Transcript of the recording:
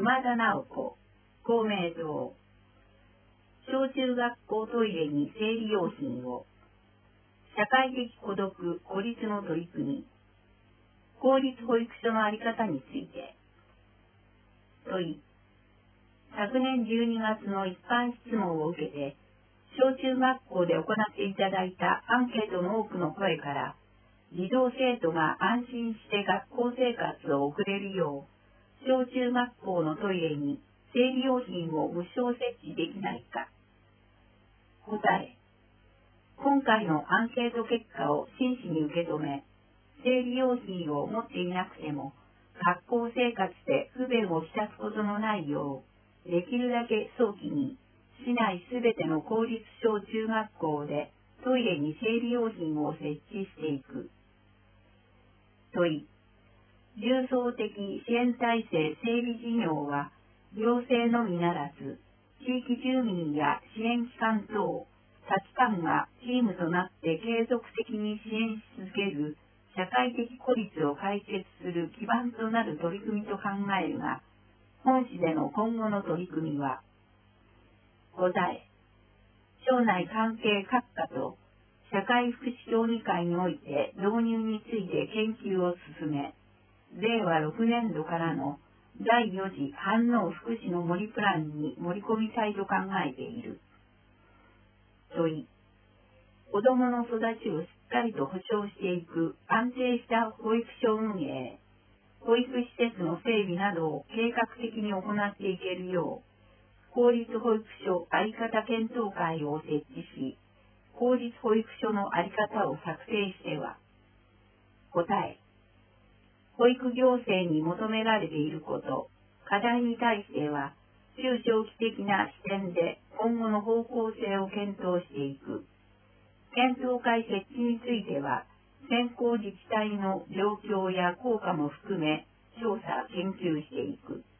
熊田直子、公明党。小中学校トイレに生理用品を。社会的孤独・孤立の取り組み。公立保育所のあり方について。問い。昨年12月の一般質問を受けて、小中学校で行っていただいたアンケートの多くの声から、児童生徒が安心して学校生活を送れるよう、小中学校のトイレに生理用品を無償設置できないか。答え。今回のアンケート結果を真摯に受け止め、生理用品を持っていなくても、学校生活で不便をきたすことのないよう、できるだけ早期に、市内すべての公立小中学校でトイレに生理用品を設置していく。問い。重層的支援体制整備事業は、行政のみならず、地域住民や支援機関等、多機関がチームとなって継続的に支援し続ける社会的孤立を解決する基盤となる取り組みと考えるが、本市での今後の取り組みは、答え。省内関係各課と社会福祉協議会において導入について研究を進め、令和6年度からの第4次反応福祉の森プランに盛り込みたいと考えている。問い。子どもの育ちをしっかりと保障していく安定した保育所運営、保育施設の整備などを計画的に行っていけるよう、公立保育所あり方検討会を設置し、公立保育所のあり方を策定しては、答え。保育行政に求められていること、課題に対しては、中長期的な視点で今後の方向性を検討していく。検討会設置については、先行自治体の状況や効果も含め、調査・研究していく。